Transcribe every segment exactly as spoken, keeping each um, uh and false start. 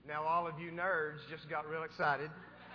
Now all of you nerds just got real excited,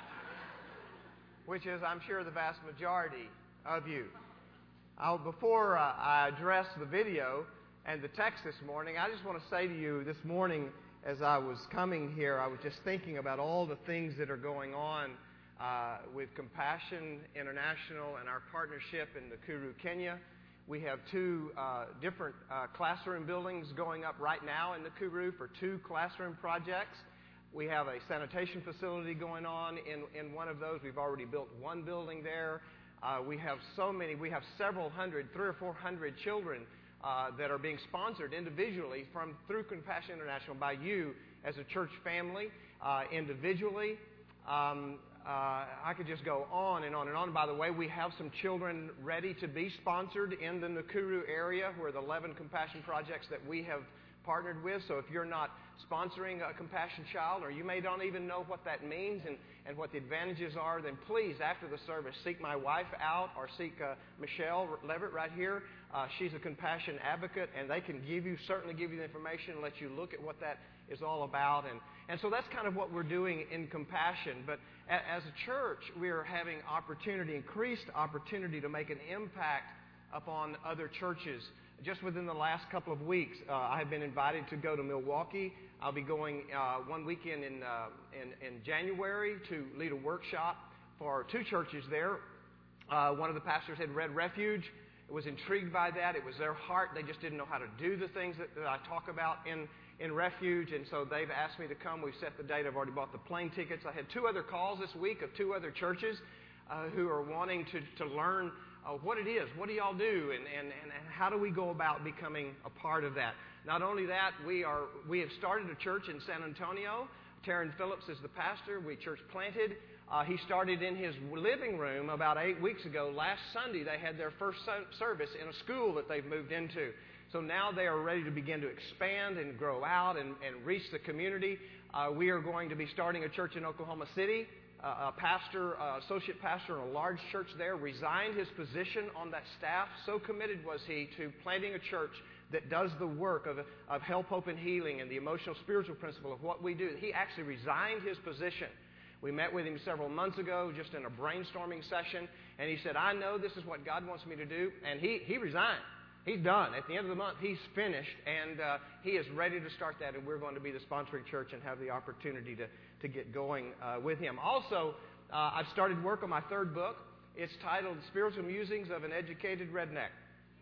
which is, I'm sure, the vast majority of you. I'll, before uh, I address the video and the text this morning, I just want to say to you this morning, as I was coming here, I was just thinking about all the things that are going on uh, with Compassion International and our partnership in Nakuru, Kenya. We have two uh, different uh, classroom buildings going up right now in Nakuru for two classroom projects. We have a sanitation facility going on in, in one of those. We've already built one building there. Uh, we have so many, we have several hundred, three or four hundred children uh, that are being sponsored individually from through Compassion International by you as a church family, uh, individually. Um, uh, I could just go on and on and on. By the way, we have some children ready to be sponsored in the Nakuru area where the eleven Compassion projects that we have partnered with. So if you're not sponsoring a Compassion Child, or you may not even know what that means and, and what the advantages are, then please, after the service, seek my wife out or seek uh, Michelle Levitt right here. Uh, she's a Compassion advocate, and they can give you, certainly give you the information and let you look at what that is all about. And, and so that's kind of what we're doing in Compassion. But a, as a church, we are having opportunity, increased opportunity to make an impact upon other churches. Just within the last couple of weeks, uh, I have been invited to go to Milwaukee. I'll be going uh, one weekend in, uh, in in January to lead a workshop for two churches there. Uh, one of the pastors had read Refuge. Was intrigued by that. It was their heart. They just didn't know how to do the things that, that I talk about in, in Refuge, and so they've asked me to come. We've set the date. I've already bought the plane tickets. I had two other calls this week of two other churches uh, who are wanting to, to learn Uh, what it is, what do y'all do, and, and, and how do we go about becoming a part of that. Not only that, we are we have started a church in San Antonio. Taryn Phillips is the pastor. We church planted. Uh, he started in his living room about eight weeks ago. Last Sunday, they had their first service in a school that they've moved into. So now they are ready to begin to expand and grow out and, and reach the community. Uh, we are going to be starting a church in Oklahoma City. Uh, a pastor, uh, associate pastor in a large church there, resigned his position on that staff. So committed was he to planting a church that does the work of, of help, hope, and healing and the emotional, spiritual principle of what we do. He actually resigned his position. We met with him several months ago just in a brainstorming session, and he said, I know this is what God wants me to do, and he, he resigned. He's done. At the end of the month, he's finished, and uh, he is ready to start that, and we're going to be the sponsoring church and have the opportunity to, to get going uh, with him. Also, uh, I've started work on my third book. It's titled Spiritual Musings of an Educated Redneck,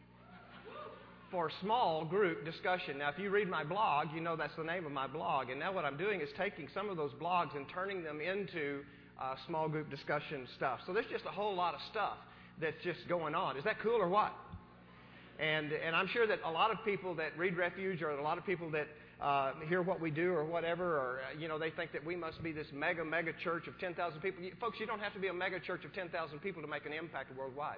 for small group discussion. Now, if you read my blog, you know that's the name of my blog, and now what I'm doing is taking some of those blogs and turning them into uh, small group discussion stuff. So there's just a whole lot of stuff that's just going on. Is that cool or what? And and I'm sure that a lot of people that read Refuge, or a lot of people that uh, hear what we do or whatever, or, uh, you know, they think that we must be this mega, mega church of ten thousand people. You, folks, you don't have to be a mega church of ten thousand people to make an impact worldwide.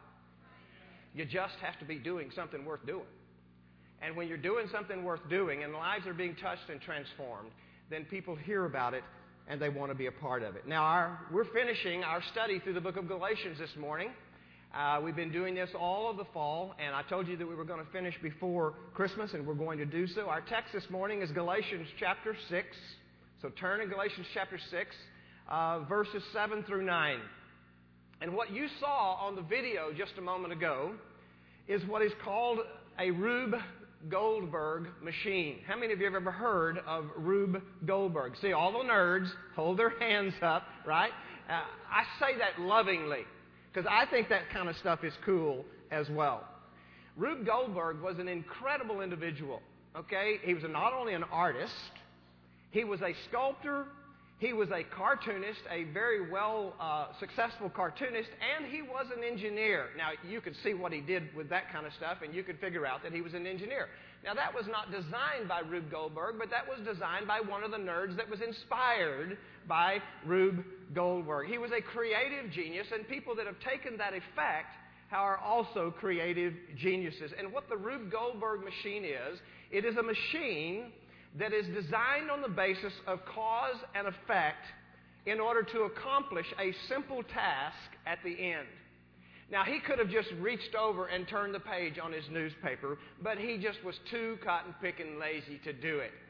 You just have to be doing something worth doing. And when you're doing something worth doing and lives are being touched and transformed, then people hear about it and they want to be a part of it. Now, our, we're finishing our study through the book of Galatians this morning. Uh, we've been doing this all of the fall, and I told you that we were going to finish before Christmas, and we're going to do so. Our text this morning is Galatians chapter six. So turn to Galatians chapter six, uh, verses seven through nine. And what you saw on the video just a moment ago is what is called a Rube Goldberg machine. How many of you have ever heard of Rube Goldberg? See, all the nerds hold their hands up, right? Uh, I say that lovingly, because I think that kind of stuff is cool as well. Rube Goldberg was an incredible individual, okay? He was not only an artist, he was a sculptor, he was a cartoonist, a very well uh, successful cartoonist, and he was an engineer. Now, you could see what he did with that kind of stuff, and you could figure out that he was an engineer. Now, that was not designed by Rube Goldberg, but that was designed by one of the nerds that was inspired by Rube Goldberg. He was a creative genius, and people that have taken that effect are also creative geniuses. And what the Rube Goldberg machine is, it is a machine that is designed on the basis of cause and effect in order to accomplish a simple task at the end. Now, he could have just reached over and turned the page on his newspaper, but he just was too cotton-picking lazy to do it.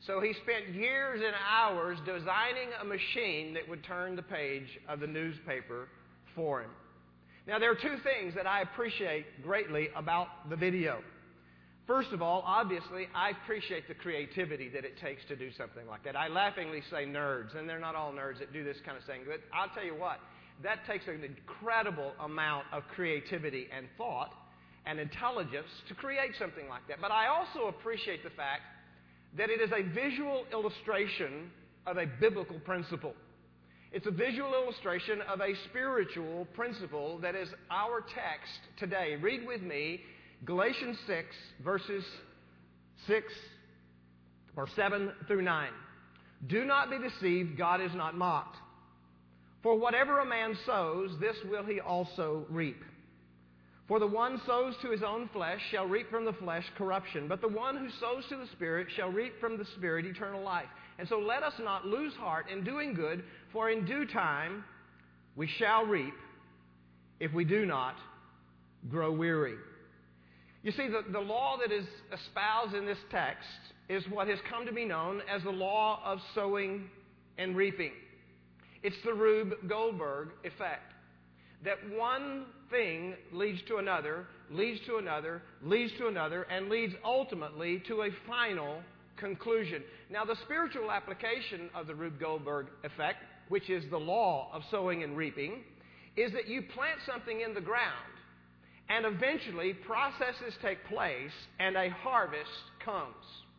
So he spent years and hours designing a machine that would turn the page of the newspaper for him. Now, there are two things that I appreciate greatly about the video. First of all, obviously, I appreciate the creativity that it takes to do something like that. I laughingly say nerds, and they're not all nerds that do this kind of thing. But I'll tell you what, that takes an incredible amount of creativity and thought and intelligence to create something like that. But I also appreciate the fact that it is a visual illustration of a biblical principle. It's a visual illustration of a spiritual principle that is our text today. Read with me Galatians six, verses six or seven through nine. Do not be deceived, God is not mocked. For whatever a man sows, this will he also reap. For the one sows to his own flesh shall reap from the flesh corruption, but the one who sows to the Spirit shall reap from the Spirit eternal life. And so let us not lose heart in doing good, for in due time we shall reap if we do not grow weary. You see, the, the law that is espoused in this text is what has come to be known as the law of sowing and reaping. It's the Rube Goldberg effect. That one thing leads to another, leads to another, leads to another, and leads ultimately to a final conclusion. Now, the spiritual application of the Rube Goldberg effect, which is the law of sowing and reaping, is that you plant something in the ground, and eventually processes take place, and a harvest comes.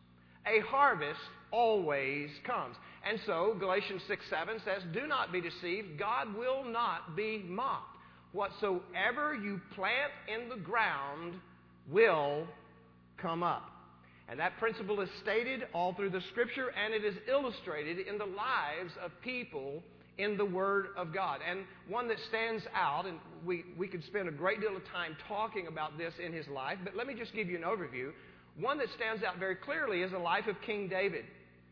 A harvest always comes. And so, Galatians six seven says, do not be deceived, God will not be mocked. Whatsoever you plant in the ground will come up. And that principle is stated all through the Scripture, and it is illustrated in the lives of people in the Word of God. And one that stands out, and we, we could spend a great deal of time talking about this in his life, but let me just give you an overview. One that stands out very clearly is the life of King David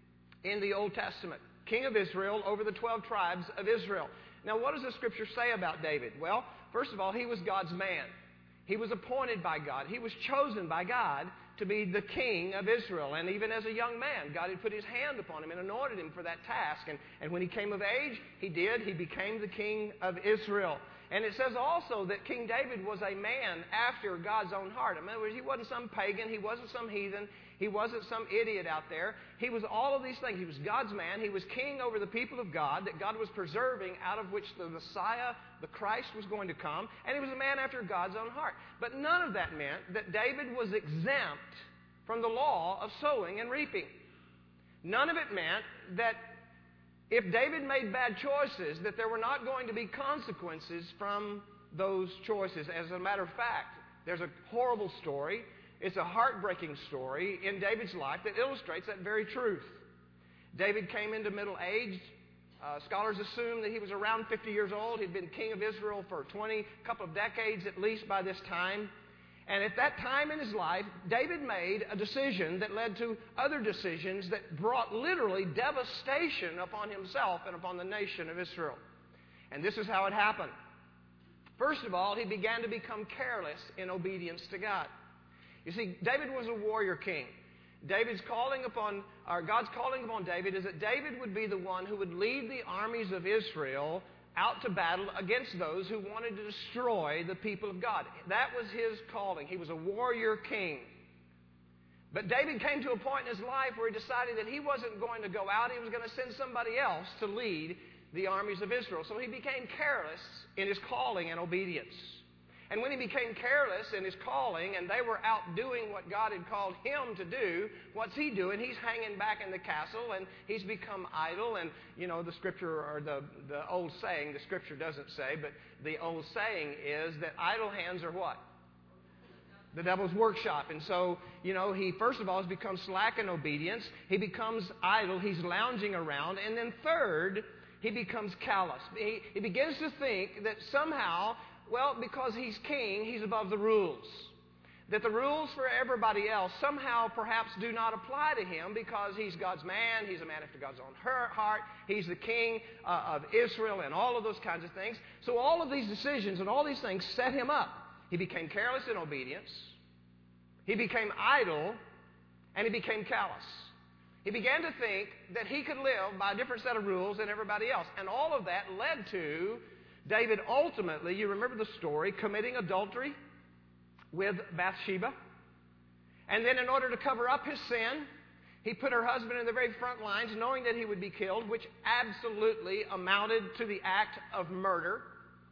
in the Old Testament. King of Israel over the twelve tribes of Israel. Now, what does the Scripture say about David? Well, first of all, he was God's man. He was appointed by God. He was chosen by God to be the king of Israel. And even as a young man, God had put his hand upon him and anointed him for that task. And, and when he came of age, he did. He became the king of Israel. And it says also that King David was a man after God's own heart. In other words, he wasn't some pagan. He wasn't some heathen. He wasn't some idiot out there. He was all of these things. He was God's man. He was king over the people of God that God was preserving, out of which the Messiah, the Christ, was going to come. And he was a man after God's own heart. But none of that meant that David was exempt from the law of sowing and reaping. None of it meant that if David made bad choices, that there were not going to be consequences from those choices. As a matter of fact, there's a horrible story. It's a heartbreaking story in David's life that illustrates that very truth. David came into middle age. Uh, scholars assume that he was around fifty years old. He'd been king of Israel for twenty, couple of decades at least by this time. And at that time in his life, David made a decision that led to other decisions that brought literally devastation upon himself and upon the nation of Israel. And this is how it happened. First of all, he began to become careless in obedience to God. You see, David was a warrior king. David's calling upon, or God's calling upon David is that David would be the one who would lead the armies of Israel out to battle against those who wanted to destroy the people of God. That was his calling. He was a warrior king. But David came to a point in his life where he decided that he wasn't going to go out. He was going to send somebody else to lead the armies of Israel. So he became careless in his calling and obedience. And when he became careless in his calling and they were out doing what God had called him to do, what's he doing? He's hanging back in the castle and he's become idle. And, you know, the scripture, or the, the old saying, the scripture doesn't say, but the old saying is that idle hands are what? The devil's workshop. And so, you know, he first of all has become slack in obedience. He becomes idle. He's lounging around. And then third, he becomes callous. He, he begins to think that somehow, well, because he's king, he's above the rules. That the rules for everybody else somehow perhaps do not apply to him because he's God's man, he's a man after God's own heart, he's the king uh, of Israel and all of those kinds of things. So all of these decisions and all these things set him up. He became careless in obedience, he became idle, and he became callous. He began to think that he could live by a different set of rules than everybody else. And all of that led to David ultimately, you remember the story, committing adultery with Bathsheba. And then in order to cover up his sin, he put her husband in the very front lines, knowing that he would be killed, which absolutely amounted to the act of murder.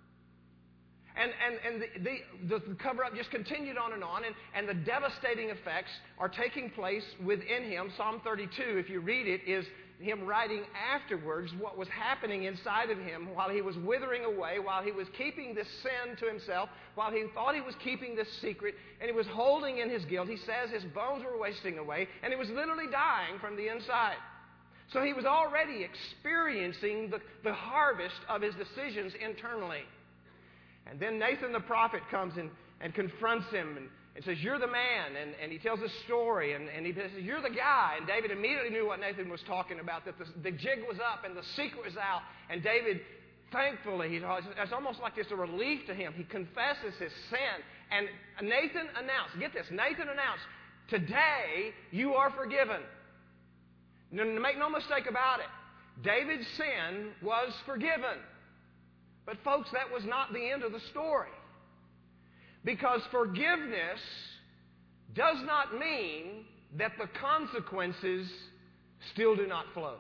And, and, and the, the, the cover-up just continued on and on, and, and the devastating effects are taking place within him. Psalm thirty-two, if you read it, is him writing afterwards what was happening inside of him while he was withering away, while he was keeping this sin to himself, while he thought he was keeping this secret, and he was holding in his guilt. He says his bones were wasting away, and he was literally dying from the inside. So he was already experiencing the, the harvest of his decisions internally. And then Nathan the prophet comes and, and confronts him and, and says, "You're the man." And, and he tells a story, and, and he says, "You're the guy." And David immediately knew what Nathan was talking about, that the, the jig was up and the secret was out. And David, thankfully, he, it's almost like it's a relief to him. He confesses his sin. And Nathan announced, get this, Nathan announced, "Today you are forgiven." Now, make no mistake about it. David's sin was forgiven. But folks, that was not the end of the story. Because forgiveness does not mean that the consequences still do not flow.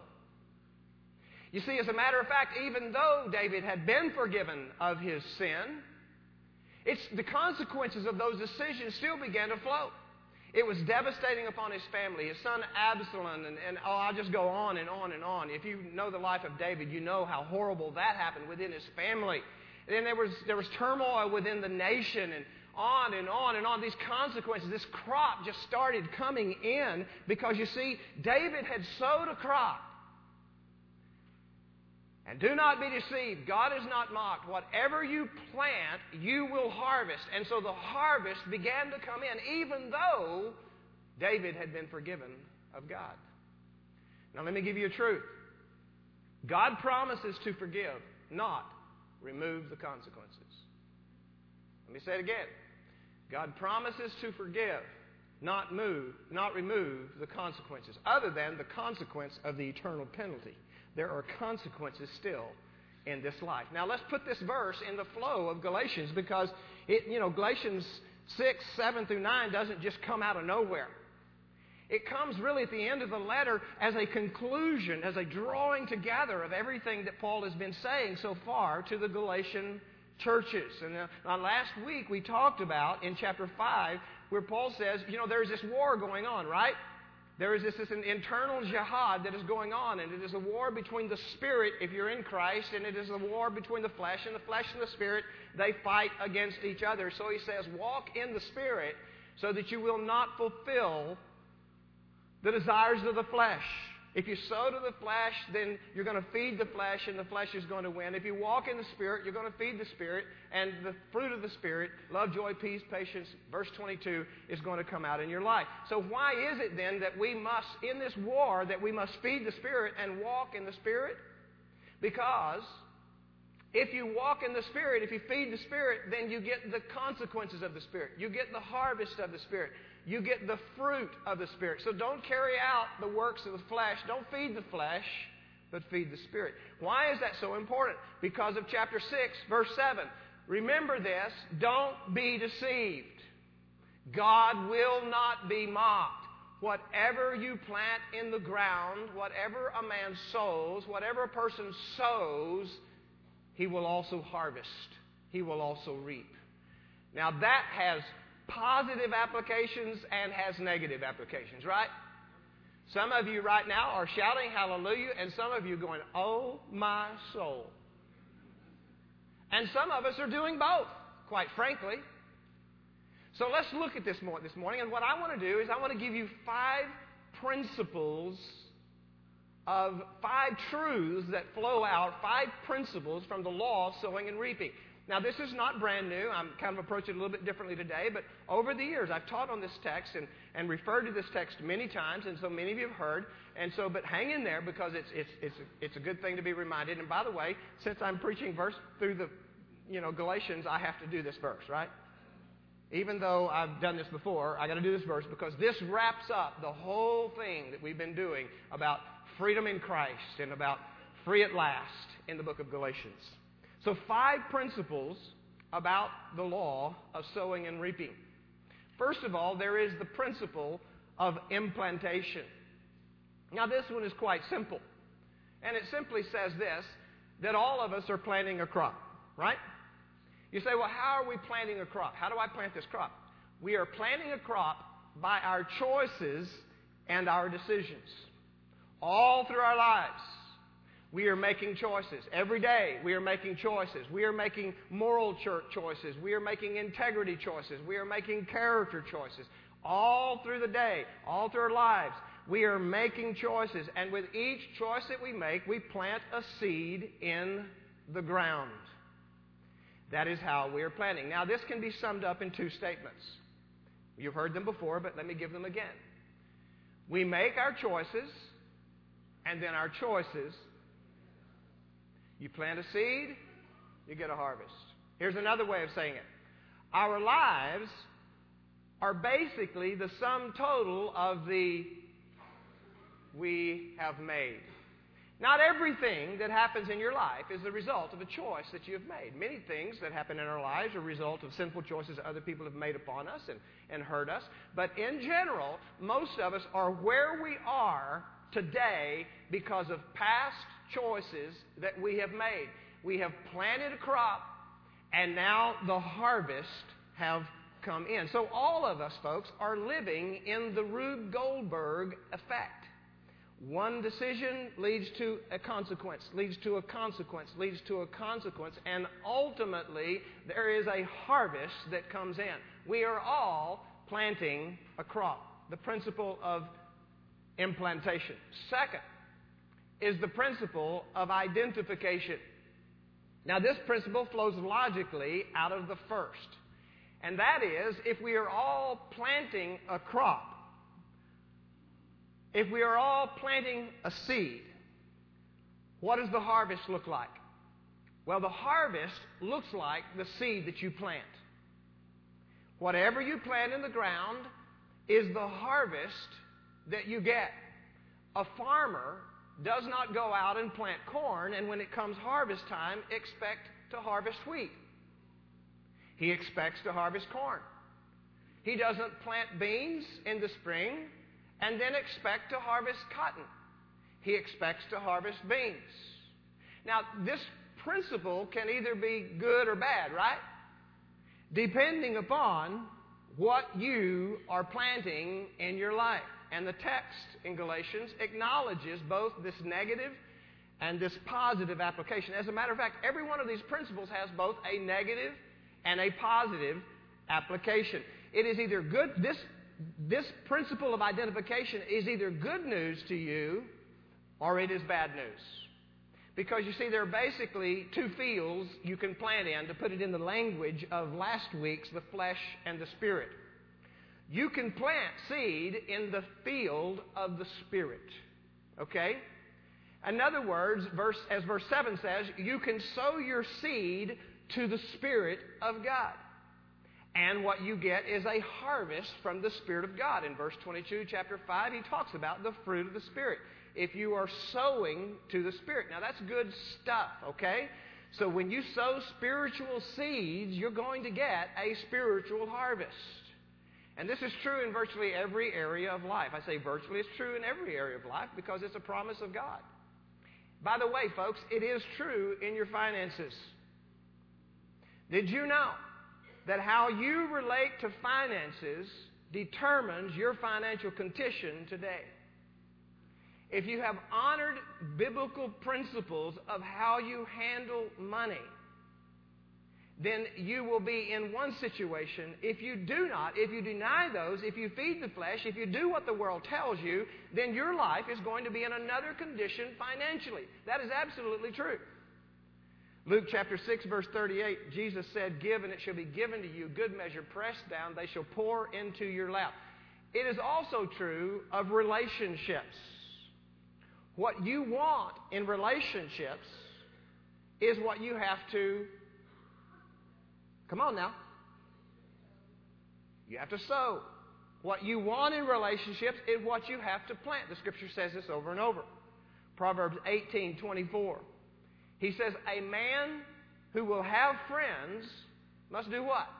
You see, as a matter of fact, even though David had been forgiven of his sin, it's the consequences of those decisions still began to flow. It was devastating upon his family, his son Absalom, and, and oh, I'll just go on and on and on. If you know the life of David, you know how horrible that happened within his family. And then there was, there was turmoil within the nation, and on and on and on. These consequences, this crop just started coming in because, you see, David had sowed a crop. And do not be deceived. God is not mocked. Whatever you plant, you will harvest. And so the harvest began to come in, even though David had been forgiven of God. Now let me give you a truth. God promises to forgive, not remove the consequences. Let me say it again. God promises to forgive, not move, not remove the consequences, other than the consequence of the eternal penalty. There are consequences still in this life. Now let's put this verse in the flow of Galatians, because it, you know, Galatians six, seven through nine doesn't just come out of nowhere. It comes really at the end of the letter as a conclusion, as a drawing together of everything that Paul has been saying so far to the Galatian churches. And uh, last week we talked about in chapter five where Paul says, you know, there's this war going on, right? There is this, this an internal jihad that is going on, and it is a war between the Spirit, if you're in Christ, and it is a war between the flesh, and the flesh and the Spirit, they fight against each other. So he says, walk in the Spirit so that you will not fulfill the desires of the flesh. If you sow to the flesh, then you're going to feed the flesh, and the flesh is going to win. If you walk in the Spirit, you're going to feed the Spirit, and the fruit of the Spirit, love, joy, peace, patience, verse twenty-two, is going to come out in your life. So why is it then that we must, in this war, that we must feed the Spirit and walk in the Spirit? Because if you walk in the Spirit, if you feed the Spirit, then you get the consequences of the Spirit. You get the harvest of the Spirit. You get the fruit of the Spirit. So don't carry out the works of the flesh. Don't feed the flesh, but feed the Spirit. Why is that so important? Because of chapter six, verse seven. Remember this, don't be deceived. God will not be mocked. Whatever you plant in the ground, whatever a man sows, whatever a person sows, he will also harvest. He will also reap. Now that has positive applications and has negative applications, right? Some of you right now are shouting hallelujah, and some of you going, oh my soul. And some of us are doing both, quite frankly. So let's look at this more this morning, and what I want to do is I want to give you five principles of five truths that flow out, five principles from the law of sowing and reaping. Now, this is not brand new. I'm kind of approaching it a little bit differently today, but over the years, I've taught on this text and, and referred to this text many times, and so many of you have heard. And so, but hang in there, because it's it's it's a, it's a good thing to be reminded. And by the way, since I'm preaching verse through the, you know, Galatians, I have to do this verse, right? even though I've done this before, I got to do this verse because this wraps up the whole thing that we've been doing about freedom in Christ and about free at last in the book of Galatians. So five principles about the law of sowing and reaping. First of all, there is the principle of implantation. Now this one is quite simple. And it simply says this, that all of us are planting a crop, right? You say, well, how are we planting a crop? How do I plant this crop? We are planting a crop by our choices and our decisions. All through our lives, we are making choices. Every day, we are making choices. We are making moral choices. We are making integrity choices. We are making character choices. All through the day, all through our lives, we are making choices. And with each choice that we make, we plant a seed in the ground. That is how we are planting. Now, this can be summed up in two statements. You've heard them before, but let me give them again. We make our choices, and then our choices, you plant a seed, you get a harvest. Here's another way of saying it. Our lives are basically the sum total of the we have made. Not everything that happens in your life is the result of a choice that you have made. Many things that happen in our lives are a result of sinful choices other people have made upon us and, and hurt us. But in general, most of us are where we are today because of past choices that we have made. We have planted a crop, and now the harvest have come in. So all of us, folks, are living in the Rube Goldberg effect. One decision leads to a consequence, leads to a consequence, leads to a consequence, and ultimately there is a harvest that comes in. We are all planting a crop. The principle of implantation. Second is the principle of identification. Now this principle flows logically out of the first. And that is, if we are all planting a crop, if we are all planting a seed, what does the harvest look like? Well, the harvest looks like the seed that you plant. Whatever you plant in the ground is the harvest that you get. A farmer does not go out and plant corn, and when it comes harvest time, expect to harvest wheat. He expects to harvest corn. He doesn't plant beans in the spring and then expect to harvest cotton. He expects to harvest beans. Now, this principle can either be good or bad, right? Depending upon what you are planting in your life. And the text in Galatians acknowledges both this negative and this positive application. As a matter of fact, every one of these principles has both a negative and a positive application. It is either good, this, this principle of identification is either good news to you or it is bad news. Because you see, there are basically two fields you can plant in, to put it in the language of last week's, the flesh and the spirit. You can plant seed in the field of the Spirit. Okay? In other words, verse, as verse seven says, you can sow your seed to the Spirit of God. And what you get is a harvest from the Spirit of God. In verse twenty-two, chapter five, he talks about the fruit of the Spirit. If you are sowing to the Spirit. Now, that's good stuff, okay? So when you sow spiritual seeds, you're going to get a spiritual harvest. And this is true in virtually every area of life. I say virtually, it's true in every area of life because it's a promise of God. By the way, folks, it is true in your finances. Did you know that how you relate to finances determines your financial condition today? If you have honored biblical principles of how you handle money, then you will be in one situation. If you do not, if you deny those, if you feed the flesh, if you do what the world tells you, then your life is going to be in another condition financially. That is absolutely true. Luke chapter six, verse thirty-eight, Jesus said, "Give, and it shall be given to you. Good measure, pressed down, they shall pour into your lap." It is also true of relationships. What you want in relationships is what you have to, come on now, You have to sow. What you want in relationships is what you have to plant. The Scripture says this over and over. Proverbs eighteen twenty-four. He says, a man who will have friends must do what?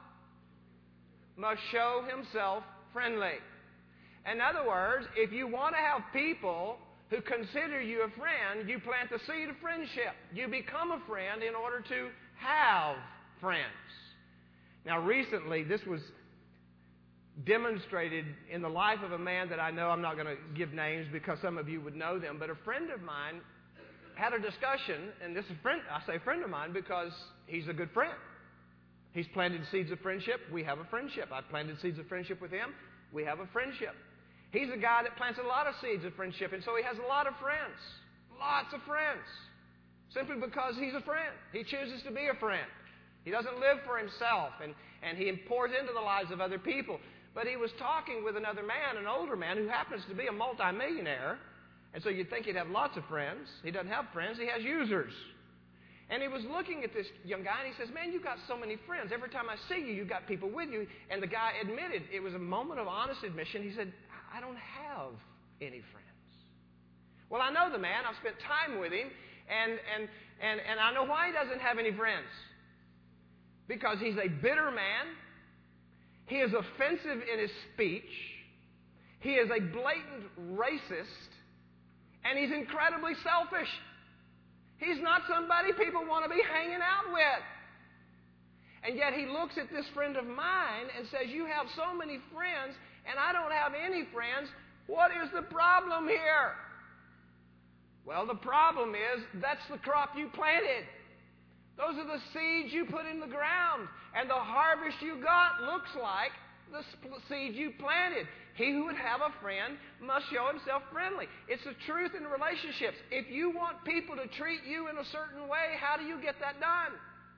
Must show himself friendly. In other words, if you want to have people who consider you a friend, you plant the seed of friendship. You become a friend in order to have friends. Now, recently, this was demonstrated in the life of a man that I know. I'm not going to give names because some of you would know them, but a friend of mine had a discussion, and this is a friend, I say friend of mine because he's a good friend. He's planted seeds of friendship. We have a friendship. I've planted seeds of friendship with him. We have a friendship. He's a guy that plants a lot of seeds of friendship, and so he has a lot of friends. Lots of friends. Simply because he's a friend. He chooses to be a friend. He doesn't live for himself, and, and he pours into the lives of other people. But he was talking with another man, an older man, who happens to be a multimillionaire. And so you'd think he'd have lots of friends. He doesn't have friends. He has users. And he was looking at this young guy, and he says, man, you've got so many friends. Every time I see you, you've got people with you. And the guy admitted, it was a moment of honest admission. He said, I don't have any friends. Well, I know the man. I've spent time with him. And, and, and, and I know why he doesn't have any friends. Because he's a bitter man. He is offensive in his speech. He is a blatant racist. And he's incredibly selfish. He's not somebody people want to be hanging out with. And yet he looks at this friend of mine and says, you have so many friends, and I don't have any friends. What is the problem here? Well, the problem is that's the crop you planted. Those are the seeds you put in the ground. And the harvest you got looks like the seeds you planted. He who would have a friend must show himself friendly. It's the truth in relationships. If you want people to treat you in a certain way, how do you get that done?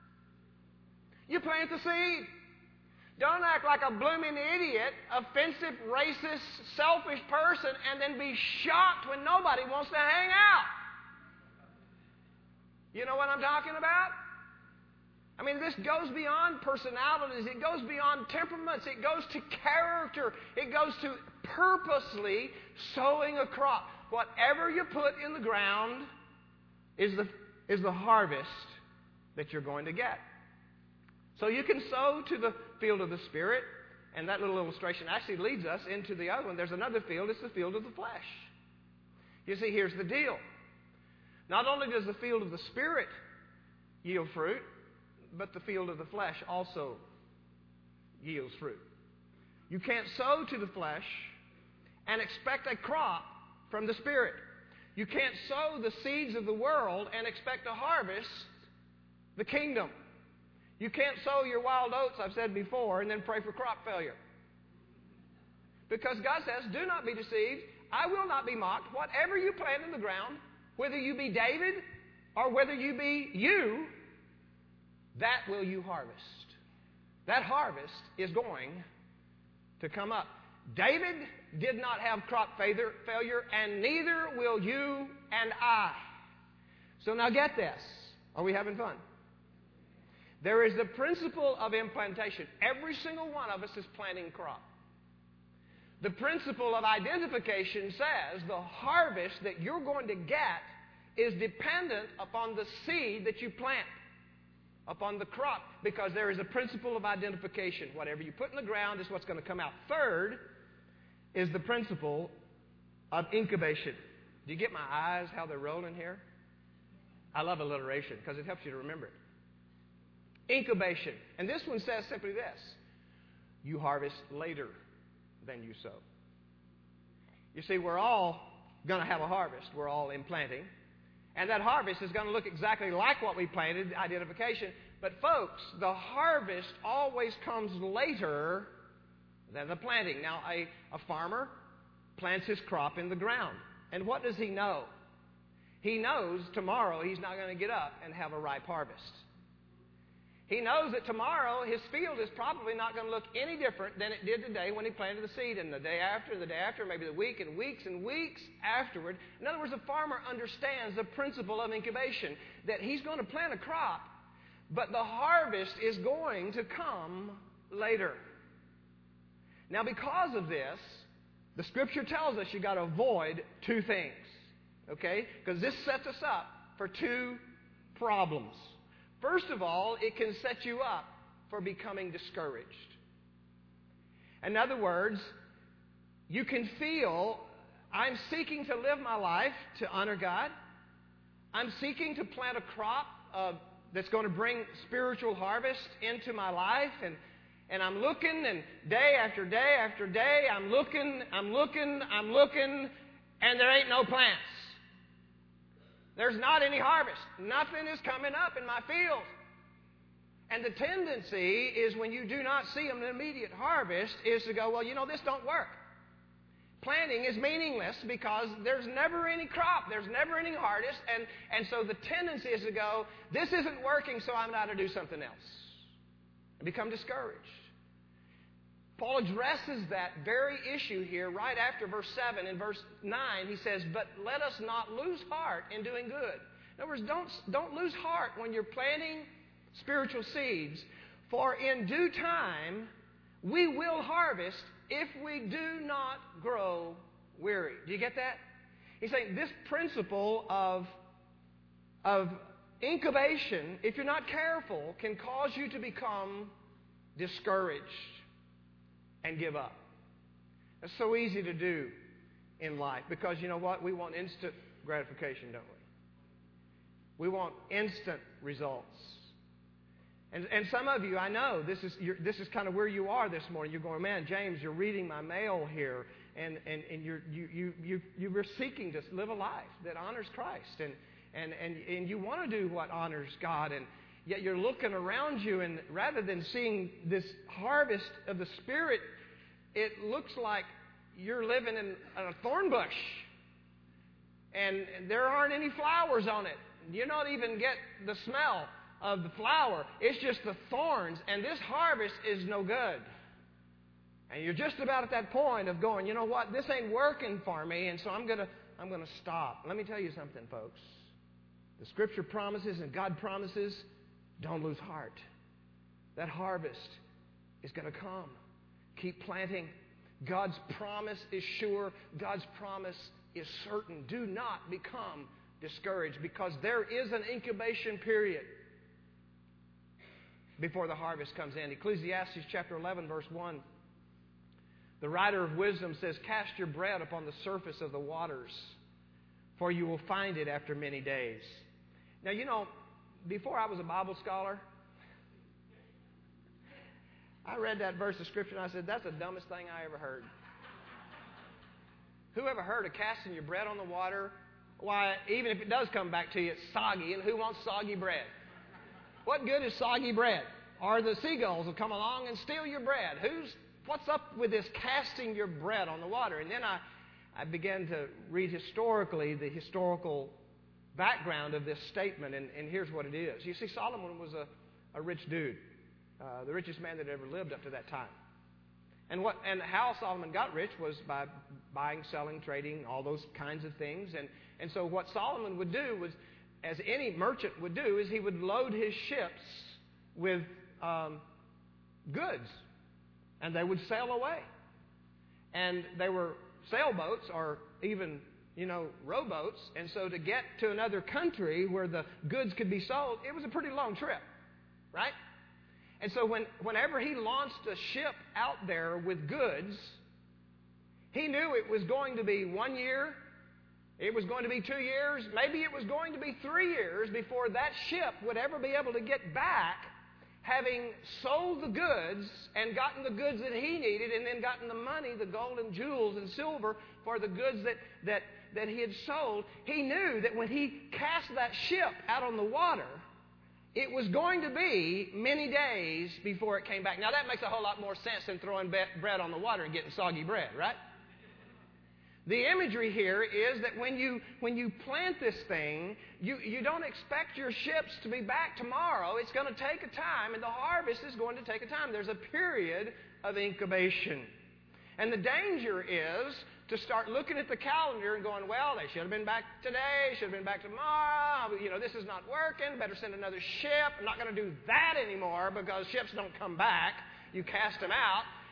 You plant the seed. Don't act like a blooming idiot, offensive, racist, selfish person, and then be shocked when nobody wants to hang out. You know what I'm talking about? I mean, this goes beyond personalities. It goes beyond temperaments. It goes to character. It goes to purposely sowing a crop. Whatever you put in the ground is the, is the harvest that you're going to get. So you can sow to the field of the Spirit, and that little illustration actually leads us into the other one. There's another field. It's the field of the flesh. You see, here's the deal. Not only does the field of the Spirit yield fruit, but the field of the flesh also yields fruit. You can't sow to the flesh and expect a crop from the Spirit. You can't sow the seeds of the world and expect to harvest the kingdom. You can't sow your wild oats, I've said before, and then pray for crop failure. Because God says, do not be deceived. I will not be mocked. Whatever you plant in the ground, whether you be David or whether you be you, that will you harvest. That harvest is going to come up. David did not have crop failure, and neither will you and I. So now get this. Are we having fun? There is the principle of implantation. Every single one of us is planting crop. The principle of identification says the harvest that you're going to get is dependent upon the seed that you plant, upon the crop, because there is a principle of identification. Whatever you put in the ground is what's going to come out. Third is the principle of incubation. Do you get my eyes, how they're rolling here? I love alliteration because it helps you to remember it. Incubation. And this one says simply this: you harvest later than you sow. You see, we're all going to have a harvest. We're all implanting. And that harvest is going to look exactly like what we planted, identification. But folks, the harvest always comes later than the planting. Now, a, a farmer plants his crop in the ground. And what does he know? He knows tomorrow he's not going to get up and have a ripe harvest. He knows that tomorrow his field is probably not going to look any different than it did today when he planted the seed, and the day after, and the day after, maybe the week, and weeks and weeks afterward. In other words, a farmer understands the principle of incubation, that he's going to plant a crop, but the harvest is going to come later. Now, because of this, the Scripture tells us you got to avoid two things. Okay? Because this sets us up for two problems. First of all, it can set you up for becoming discouraged. In other words, you can feel, I'm seeking to live my life to honor God. I'm seeking to plant a crop uh, that's going to bring spiritual harvest into my life. And, and I'm looking, and day after day after day, I'm looking, I'm looking, I'm looking, and there ain't no plants. There's not any harvest. Nothing is coming up in my field. And the tendency is when you do not see an immediate harvest is to go, well, you know, this don't work. Planting is meaningless because there's never any crop. There's never any harvest. And, and so the tendency is to go, this isn't working, so I'm not to do something else. And become discouraged. Paul addresses that very issue here right after verse seven. In verse nine, he says, but let us not lose heart in doing good. In other words, don't, don't lose heart when you're planting spiritual seeds, for in due time we will harvest if we do not grow weary. Do you get that? He's saying this principle of, of incubation, if you're not careful, can cause you to become discouraged and give up. It's so easy to do in life because, you know what? We want instant gratification, don't we? We want instant results. And, and some of you, I know, this is you're, this is kind of where you are this morning. You're going, man, James, you're reading my mail here, and, and, and you're, you, you, you, you were seeking to live a life that honors Christ, and, and, and, and you want to do what honors God, and yet you're looking around you, and rather than seeing this harvest of the Spirit, it looks like you're living in a thorn bush, and there aren't any flowers on it. You don't even get the smell of the flower. It's just the thorns, and this harvest is no good. And you're just about at that point of going, you know what, this ain't working for me, and so I'm gonna I'm gonna stop. Let me tell you something, folks. The Scripture promises and God promises, don't lose heart. That harvest is going to come. Keep planting. God's promise is sure. God's promise is certain. Do not become discouraged because there is an incubation period before the harvest comes in. Ecclesiastes chapter eleven, verse one. The writer of wisdom says, cast your bread upon the surface of the waters, for you will find it after many days. Now, you know, before I was a Bible scholar, I read that verse of Scripture and I said, that's the dumbest thing I ever heard. Who ever heard of casting your bread on the water? Why, even if it does come back to you, it's soggy, and who wants soggy bread? What good is soggy bread? Or the seagulls will come along and steal your bread. Who's, what's up with this casting your bread on the water? And then I, I began to read historically the historical background of this statement, and, and here's what it is. You see, Solomon was a, a rich dude, uh, the richest man that ever lived up to that time. And what and how Solomon got rich was by buying, selling, trading, all those kinds of things. And, and so what Solomon would do was, as any merchant would do, is he would load his ships with um, goods, and they would sail away. And they were sailboats or even, you know, rowboats. And so to get to another country where the goods could be sold, it was a pretty long trip, right? And so when, whenever he launched a ship out there with goods, he knew it was going to be one year, it was going to be two years, maybe it was going to be three years before that ship would ever be able to get back, having sold the goods and gotten the goods that he needed and then gotten the money, the gold and jewels and silver for the goods that, that, that he had sold. He knew that when he cast that ship out on the water, it was going to be many days before it came back. Now, that makes a whole lot more sense than throwing bread on the water and getting soggy bread, right? The imagery here is that when you when you plant this thing, you, you don't expect your ships to be back tomorrow. It's going to take a time, and the harvest is going to take a time. There's a period of incubation. And the danger is to start looking at the calendar and going, well, they should have been back today, should have been back tomorrow. You know, this is not working. Better send another ship. I'm not going to do that anymore because ships don't come back. You cast them out.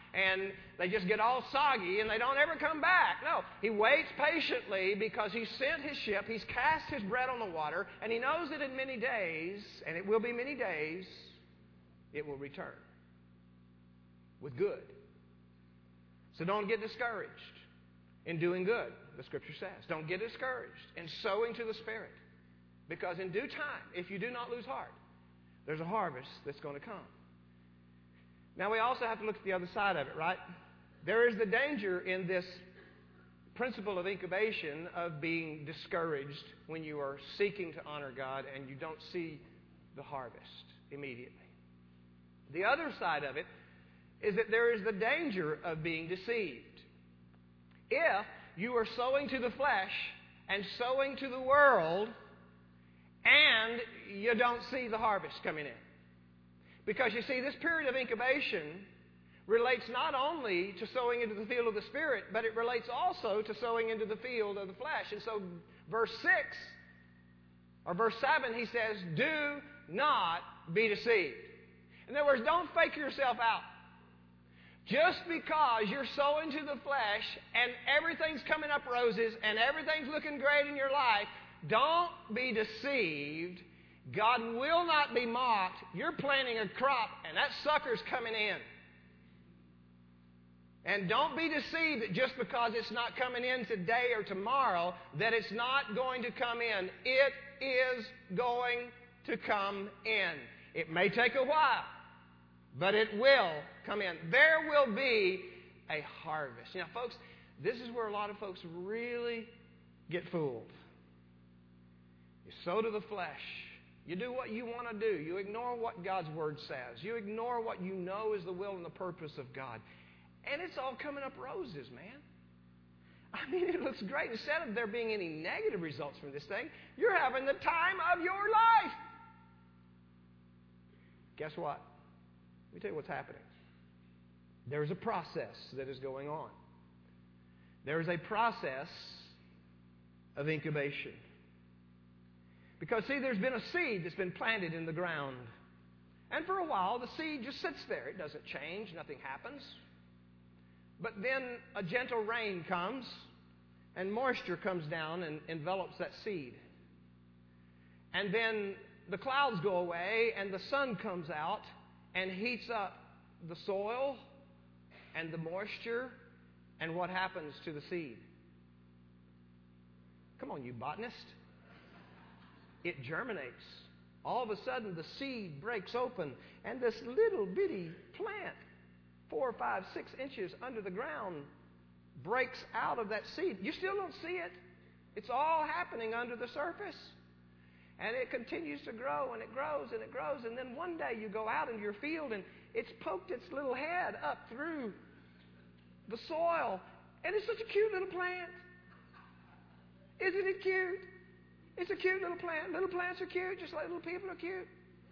and they just get all soggy and they don't ever come back. No, He waits patiently because He sent His ship, He's cast His bread on the water, and He knows that in many days, and it will be many days, it will return with good. So don't get discouraged in doing good, the Scripture says. Don't get discouraged in sowing to the Spirit. Because in due time, if you do not lose heart, there's a harvest that's going to come. Now we also have to look at the other side of it, right? There is the danger in this principle of incubation of being discouraged when you are seeking to honor God and you don't see the harvest immediately. The other side of it is that there is the danger of being deceived. If you are sowing to the flesh and sowing to the world and you don't see the harvest coming in. Because you see, this period of incubation relates not only to sowing into the field of the Spirit, but it relates also to sowing into the field of the flesh. And so verse six, or verse seven, he says, do not be deceived. In other words, don't fake yourself out. Just because you're sowing to the flesh and everything's coming up roses and everything's looking great in your life, don't be deceived. God will not be mocked. You're planting a crop and that sucker's coming in. And don't be deceived that just because it's not coming in today or tomorrow, that it's not going to come in. It is going to come in. It may take a while, but it will come in. There will be a harvest. Now, folks, this is where a lot of folks really get fooled. You sow to the flesh. You do what you want to do. You ignore what God's Word says. You ignore what you know is the will and the purpose of God. And it's all coming up roses, man. I mean, it looks great. Instead of there being any negative results from this thing, you're having the time of your life. Guess what? Let me tell you what's happening. There's a process that is going on. There is a process of incubation. Because, see, there's been a seed that's been planted in the ground. And for a while, the seed just sits there. It doesn't change. Nothing happens. But then a gentle rain comes, and moisture comes down and envelops that seed. And then the clouds go away, and the sun comes out and heats up the soil and the moisture. And what happens to the seed? Come on, you botanist. It germinates. All of a sudden, the seed breaks open, and this little bitty plant, four, five, six inches under the ground, breaks out of that seed. You still don't see it. It's all happening under the surface. And it continues to grow, and it grows, and it grows. And then one day you go out into your field, and it's poked its little head up through the soil. And it's such a cute little plant. Isn't it cute? It's a cute little plant. Little plants are cute, just like little people are cute.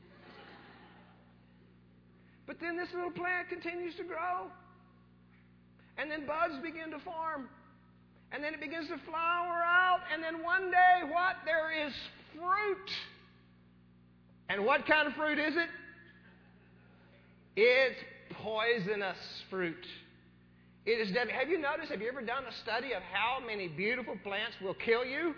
But then this little plant continues to grow. And then buds begin to form. And then it begins to flower out. And then one day, what? There is fruit. And what kind of fruit is it? It's poisonous fruit. It is deadly. Have you noticed, have you ever done a study of how many beautiful plants will kill you?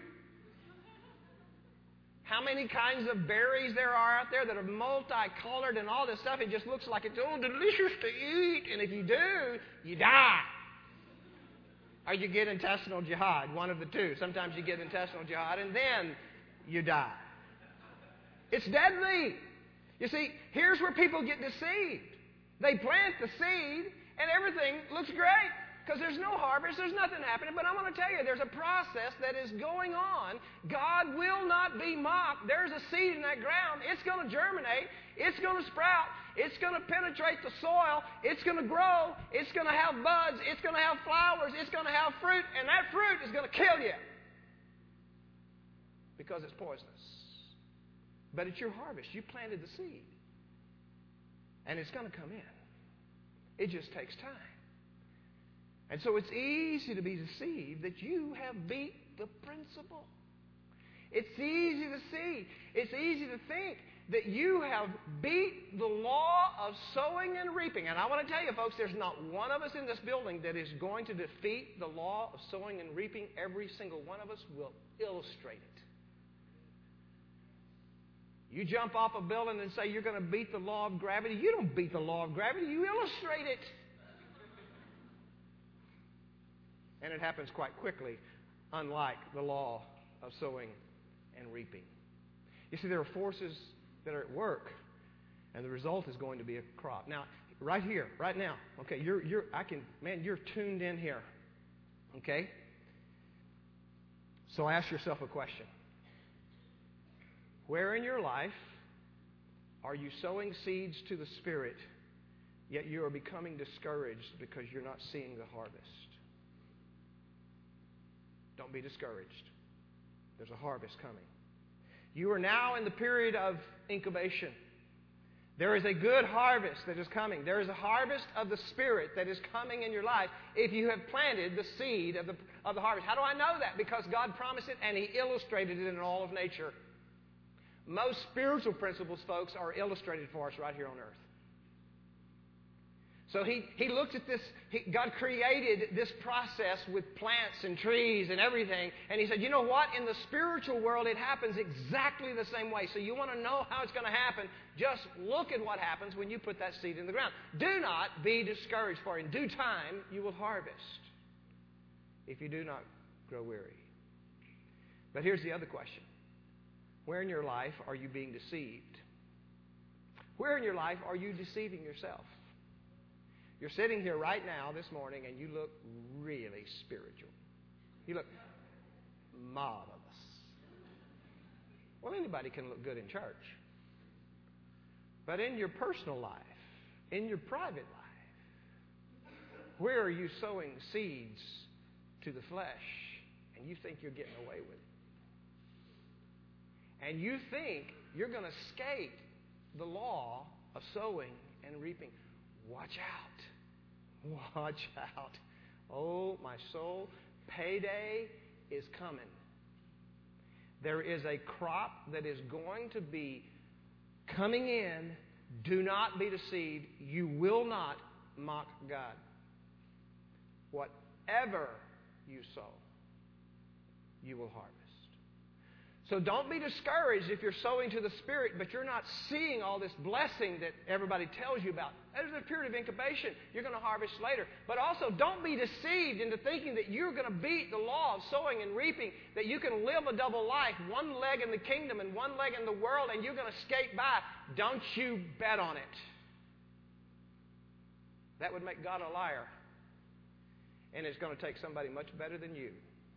How many kinds of berries there are out there that are multicolored and all this stuff. It just looks like it's oh delicious to eat. And if you do, you die. Or you get intestinal jihad, one of the two. Sometimes you get intestinal jihad and then you die. It's deadly. You see, here's where people get deceived. They plant the seed and everything looks great. Because there's no harvest, there's nothing happening. But I want to tell you, there's a process that is going on. God will not be mocked. There's a seed in that ground. It's going to germinate. It's going to sprout. It's going to penetrate the soil. It's going to grow. It's going to have buds. It's going to have flowers. It's going to have fruit. And that fruit is going to kill you. Because it's poisonous. But it's your harvest. You planted the seed. And it's going to come in. It just takes time. And so it's easy to be deceived that you have beat the principle. It's easy to see. It's easy to think that you have beat the law of sowing and reaping. And I want to tell you, folks, there's not one of us in this building that is going to defeat the law of sowing and reaping. Every single one of us will illustrate it. You jump off a building and say you're going to beat the law of gravity. You don't beat the law of gravity. You illustrate it. And it happens quite quickly, unlike the law of sowing and reaping. You see, there are forces that are at work, and the result is going to be a crop. Now, right here, right now, okay, you're, you're, I can, man, you're tuned in here, okay? So ask yourself a question. Where in your life are you sowing seeds to the Spirit, yet you are becoming discouraged because you're not seeing the harvest? Don't be discouraged. There's a harvest coming. You are now in the period of incubation. There is a good harvest that is coming. There is a harvest of the Spirit that is coming in your life if you have planted the seed of the, of the harvest. How do I know that? Because God promised it and He illustrated it in all of nature. Most spiritual principles, folks, are illustrated for us right here on earth. So he, he looked at this, he, God created this process with plants and trees and everything, and He said, you know what? In the spiritual world, it happens exactly the same way. So you want to know how it's going to happen, just look at what happens when you put that seed in the ground. Do not be discouraged, for in due time you will harvest, if you do not grow weary. But here's the other question. Where in your life are you being deceived? Where in your life are you deceiving yourself? You're sitting here right now this morning and you look really spiritual. You look marvelous. Well, anybody can look good in church. But in your personal life, in your private life, where are you sowing seeds to the flesh and you think you're getting away with it? And you think you're going to escape the law of sowing and reaping. Watch out. Watch out. Oh, my soul, payday is coming. There is a crop that is going to be coming in. Do not be deceived. You will not mock God. Whatever you sow, you will harvest. So don't be discouraged if you're sowing to the Spirit, but you're not seeing all this blessing that everybody tells you about. There's a period of incubation. You're going to harvest later. But also, don't be deceived into thinking that you're going to beat the law of sowing and reaping, that you can live a double life, one leg in the kingdom and one leg in the world, and you're going to skate by. Don't you bet on it. That would make God a liar. And it's going to take somebody much better than you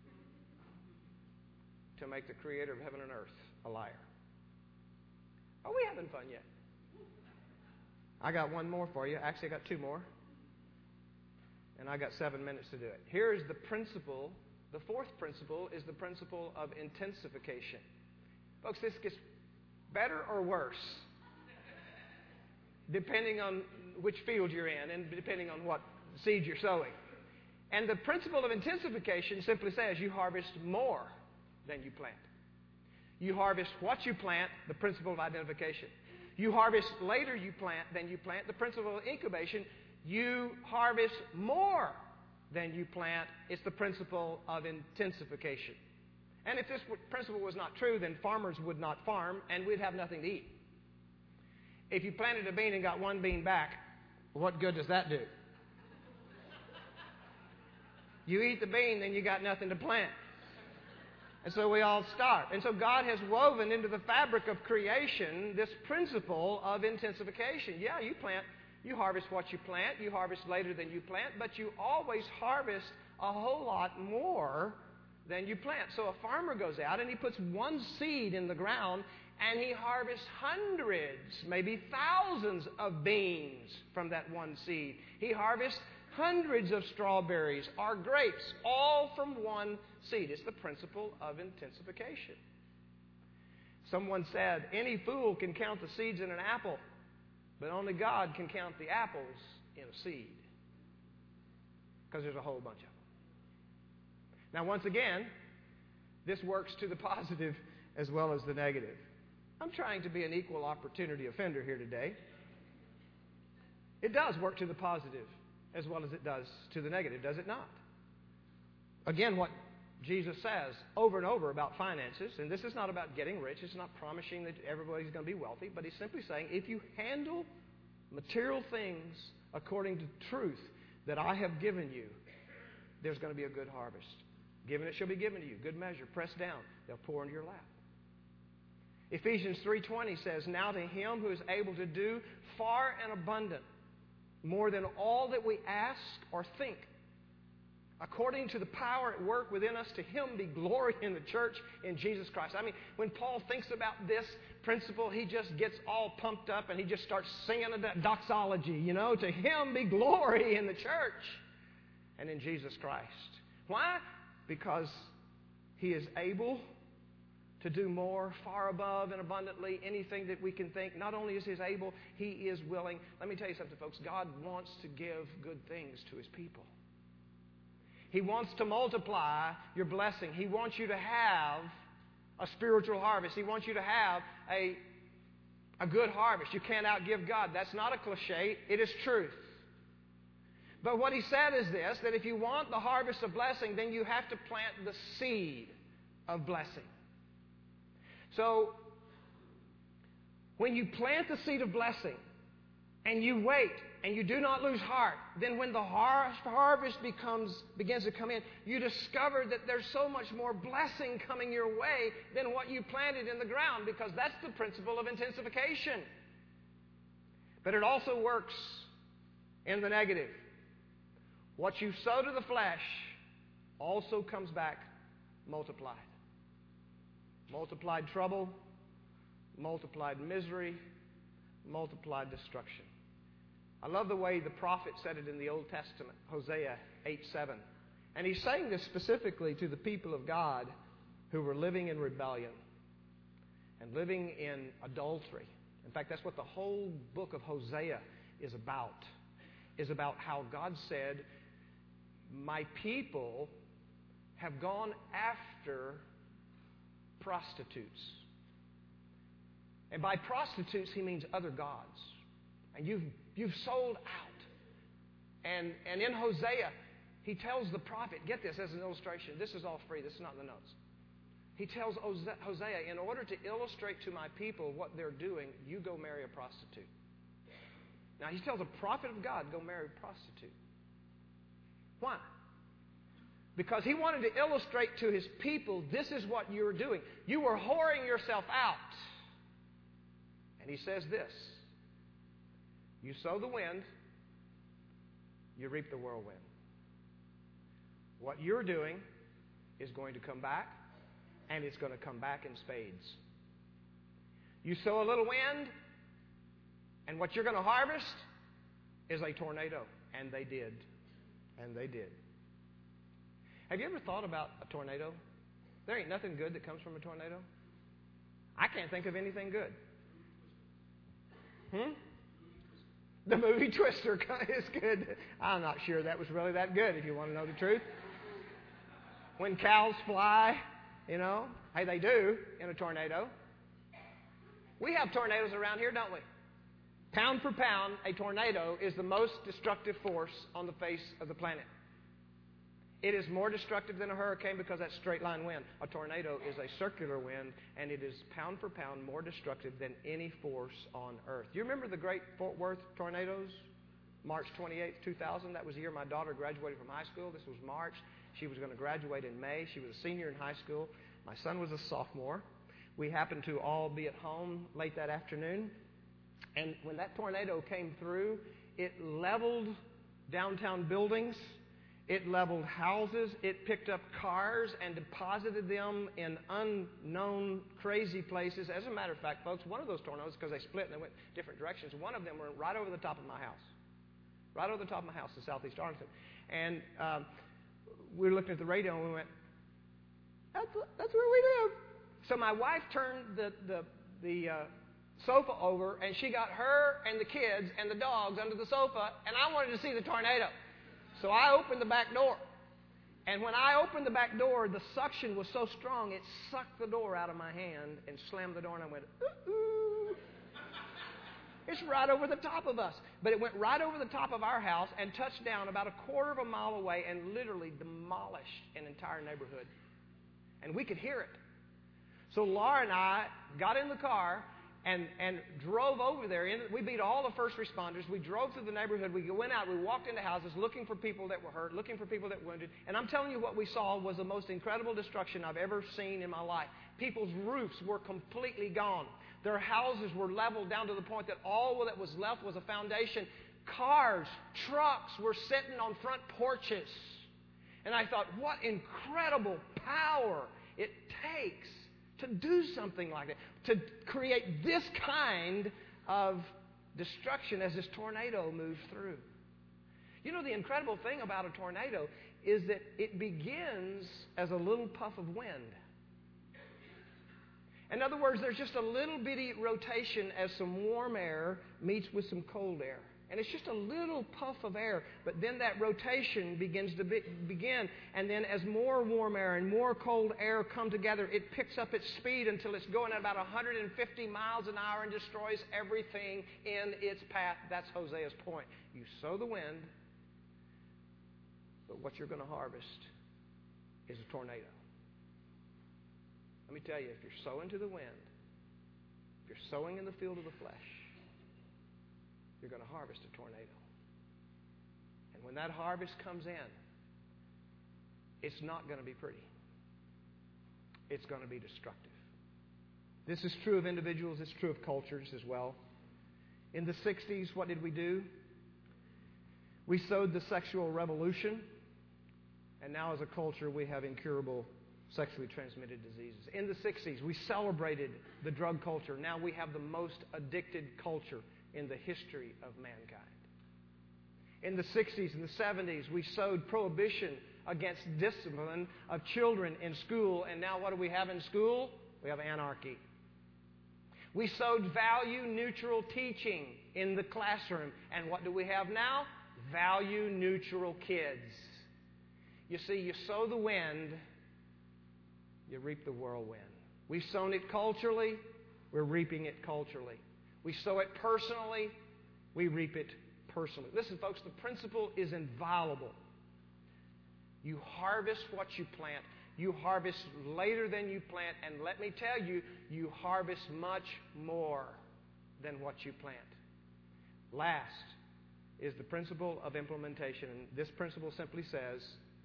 to make the Creator of heaven and earth a liar. Are we having fun yet? I got one more for you. Actually, I got two more. And I got seven minutes to do it. Here is the principle. The fourth principle is the principle of intensification. Folks, this gets better or worse depending on which field you're in and depending on what seed you're sowing. And the principle of intensification simply says you harvest more than you plant. You harvest what you plant, the principle of identification. You harvest later you plant than you plant, the principle of incubation. You harvest more than you plant. It's the principle of intensification. And if this principle was not true, then farmers would not farm and we'd have nothing to eat. If you planted a bean and got one bean back, what good does that do? You eat the bean, then you got nothing to plant. And so we all starve. And so God has woven into the fabric of creation this principle of intensification. Yeah, you plant, you harvest what you plant, you harvest later than you plant, but you always harvest a whole lot more than you plant. So a farmer goes out and he puts one seed in the ground and he harvests hundreds, maybe thousands of beans from that one seed. He harvests hundreds of strawberries or grapes, all from one seed. It's the principle of intensification. Someone said, any fool can count the seeds in an apple, but only God can count the apples in a seed. Because there's a whole bunch of them. Now, once again, this works to the positive as well as the negative. I'm trying to be an equal opportunity offender here today. It does work to the positive as well as it does to the negative, does it not? Again, what Jesus says over and over about finances, and this is not about getting rich, it's not promising that everybody's going to be wealthy, but He's simply saying, if you handle material things according to truth that I have given you, there's going to be a good harvest. Given it shall be given to you. Good measure, pressed down, they'll pour into your lap. Ephesians three twenty says, now to Him who is able to do far and abundant, more than all that we ask or think, according to the power at work within us, to Him be glory in the church in Jesus Christ. I mean, when Paul thinks about this principle, he just gets all pumped up and he just starts singing a doxology, you know, to Him be glory in the church and in Jesus Christ. Why? Because He is able to do more, far above and abundantly anything that we can think. Not only is He able, He is willing. Let me tell you something, folks. God wants to give good things to His people. He wants to multiply your blessing. He wants you to have a spiritual harvest. He wants you to have a, a good harvest. You can't outgive God. That's not a cliche. It is truth. But what He said is this, that if you want the harvest of blessing, then you have to plant the seed of blessing. So, when you plant the seed of blessing and you wait and you do not lose heart, then when the har- harvest becomes begins to come in, you discover that there's so much more blessing coming your way than what you planted in the ground, because that's the principle of intensification. But it also works in the negative. What you sow to the flesh also comes back multiplied. Multiplied trouble, multiplied misery, multiplied destruction. I love the way the prophet said it in the Old Testament, Hosea eight seven. And he's saying this specifically to the people of God who were living in rebellion and living in adultery. In fact, that's what the whole book of Hosea is about. Is about how God said, my people have gone after prostitutes. And by prostitutes, he means other gods. And you've, you've sold out. And, and in Hosea, he tells the prophet, get this as an illustration. This is all free. This is not in the notes. He tells Hosea, in order to illustrate to my people what they're doing, you go marry a prostitute. Now, he tells a prophet of God, go marry a prostitute. Why? Because he wanted to illustrate to his people, this is what you were doing. You were whoring yourself out. And he says this, you sow the wind, you reap the whirlwind. What you're doing is going to come back, and it's going to come back in spades. You sow a little wind, and what you're going to harvest is a tornado. And they did. And they did. Have you ever thought about a tornado? There ain't nothing good that comes from a tornado. I can't think of anything good. Hmm? The movie Twister is good. I'm not sure that was really that good, if you want to know the truth. When cows fly, you know, hey, they do in a tornado. We have tornadoes around here, don't we? Pound for pound, a tornado is the most destructive force on the face of the planet. It is more destructive than a hurricane because that's straight line wind. A tornado is a circular wind, and it is pound for pound more destructive than any force on earth. Do you remember the great Fort Worth tornadoes? March twenty-eighth, two thousand. That was the year my daughter graduated from high school. This was March. She was going to graduate in May. She was a senior in high school. My son was a sophomore. We happened to all be at home late that afternoon. And when that tornado came through, it leveled downtown buildings. It leveled houses. It picked up cars and deposited them in unknown, crazy places. As a matter of fact, folks, one of those tornadoes, because they split and they went different directions, one of them went right over the top of my house. Right over the top of my house in southeast Arlington. And um, we were looking at the radio and we went, that's, that's where we live. So my wife turned the, the, the uh, sofa over, and she got her and the kids and the dogs under the sofa, and I wanted to see the tornado. So I opened the back door, And when I opened the back door, the suction was so strong, it sucked the door out of my hand and slammed the door, and I went, ooh. It's right over the top of us. But it went right over the top of our house and touched down about a quarter of a mile away and literally demolished an entire neighborhood. And we could hear it. So Laura and I got in the car and, and drove over there. In, we beat all the first responders. We drove through the neighborhood. We went out. We walked into houses looking for people that were hurt, looking for people that were wounded. And I'm telling you, what we saw was the most incredible destruction I've ever seen in my life. People's roofs were completely gone. Their houses were leveled down to the point that all that was left was a foundation. Cars, trucks were sitting on front porches. And I thought, what incredible power it takes to do something like that, to create this kind of destruction as this tornado moves through. You know, the incredible thing about a tornado is that it begins as a little puff of wind. In other words, there's just a little bitty rotation as some warm air meets with some cold air. And it's just a little puff of air, but then that rotation begins to be, begin. And then as more warm air and more cold air come together, it picks up its speed until it's going at about one hundred fifty miles an hour and destroys everything in its path. That's Hosea's point. You sow the wind, but what you're going to harvest is a tornado. Let me tell you, if you're sowing to the wind, if you're sowing in the field of the flesh, you're going to harvest a tornado. And when that harvest comes in, it's not going to be pretty. It's going to be destructive. This is true of individuals. It's true of cultures as well. In the sixties, what did we do? We sowed the sexual revolution. And now as a culture, we have incurable sexually transmitted diseases. In the sixties, we celebrated the drug culture. Now we have the most addicted culture in the history of mankind. In the sixties and the seventies, we sowed prohibition against discipline of children in school. And now what do we have in school? We have anarchy. We sowed value-neutral teaching in the classroom. And what do we have now? Value-neutral kids. You see, you sow the wind, you reap the whirlwind. We've sown it culturally, we're reaping it culturally. We sow it personally, we reap it personally. Listen, folks, the principle is inviolable. You harvest what you plant. You harvest later than you plant. And let me tell you, you harvest much more than what you plant. Last is the principle of implementation. And this principle simply says,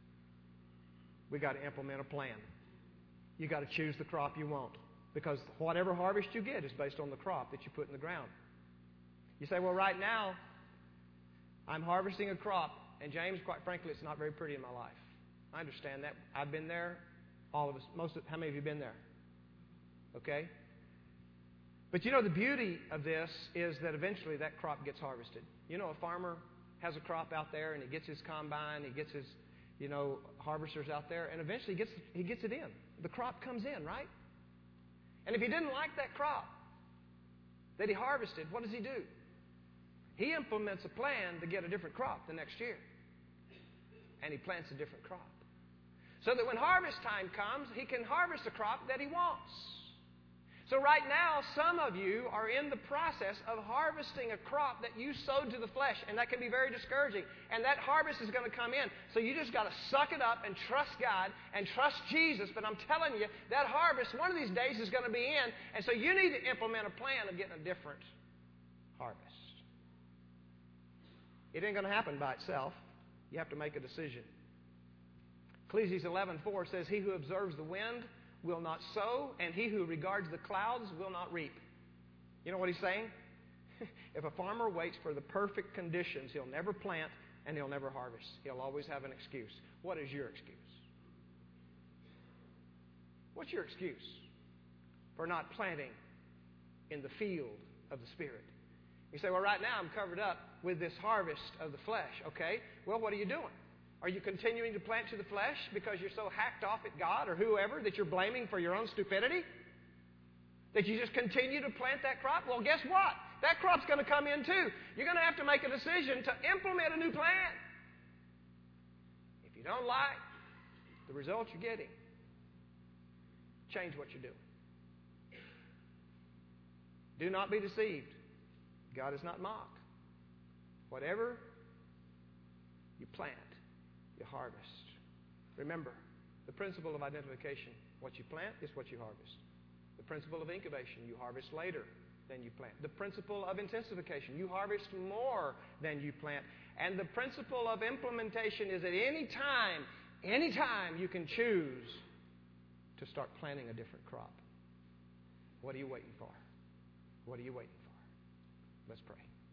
we got to implement a plan. You got to choose the crop you want. Because whatever harvest you get is based on the crop that you put in the ground. You say, well, right now, I'm harvesting a crop. And James, quite frankly, it's not very pretty in my life. I understand that. I've been there. All of us. Most of, how many of you have been there? Okay? But you know, the beauty of this is that eventually that crop gets harvested. You know, a farmer has a crop out there and he gets his combine, he gets his, you know, harvesters out there, and eventually he gets, he gets it in. The crop comes in, right? And if he didn't like that crop that he harvested, what does he do? He implements a plan to get a different crop the next year. And he plants a different crop. So that when harvest time comes, he can harvest a crop that he wants. So right now, some of you are in the process of harvesting a crop that you sowed to the flesh, and that can be very discouraging. And that harvest is going to come in. So you just got to suck it up and trust God and trust Jesus. But I'm telling you, that harvest, one of these days, is going to be in. And so you need to implement a plan of getting a different harvest. It ain't going to happen by itself. You have to make a decision. Ecclesiastes eleven four says, he who observes the wind will not sow, and he who regards the clouds will not reap. You know what he's saying? If a farmer waits for the perfect conditions, he'll never plant and he'll never harvest. He'll always have an excuse. What is your excuse? What's your excuse for not planting in the field of the Spirit? You say, well, right now I'm covered up with this harvest of the flesh. Okay, well, what are you doing? Are you continuing to plant to the flesh because you're so hacked off at God or whoever that you're blaming for your own stupidity? That you just continue to plant that crop? Well, guess what? That crop's going to come in too. You're going to have to make a decision to implement a new plan. If you don't like the results you're getting, change what you're doing. Do not be deceived. God is not mocked. Whatever you plant, you harvest. Remember, the principle of identification, what you plant is what you harvest. The principle of incubation, you harvest later than you plant. The principle of intensification, you harvest more than you plant. And the principle of implementation is at any time, any time you can choose to start planting a different crop. What are you waiting for? What are you waiting for? Let's pray.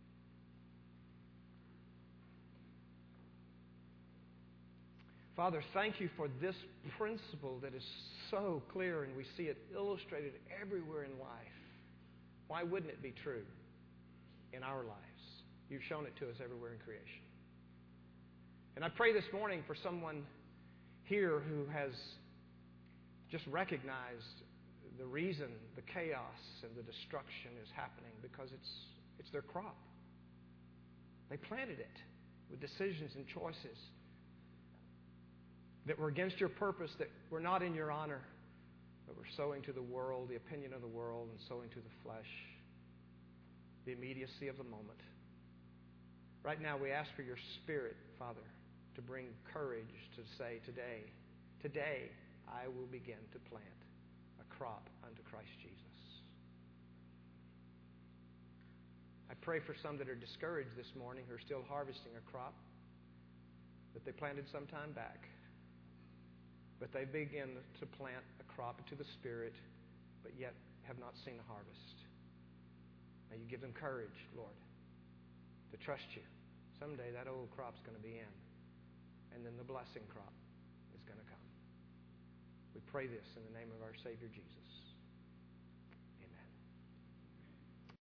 Father, thank you for this principle that is so clear and we see it illustrated everywhere in life. Why wouldn't it be true in our lives? You've shown it to us everywhere in creation. And I pray this morning for someone here who has just recognized the reason the chaos and the destruction is happening because it's, it's their crop. They planted it with decisions and choices that were against your purpose, that were not in your honor, but were sowing to the world, the opinion of the world, and sowing to the flesh, the immediacy of the moment. Right now we ask for your Spirit, Father, to bring courage to say today, today I will begin to plant a crop unto Christ Jesus. I pray for some that are discouraged this morning who are still harvesting a crop that they planted some time back. But they begin to plant a crop into the Spirit, but yet have not seen a harvest. May you give them courage, Lord, to trust you. Someday that old crop's going to be in, and then the blessing crop is going to come. We pray this in the name of our Savior Jesus.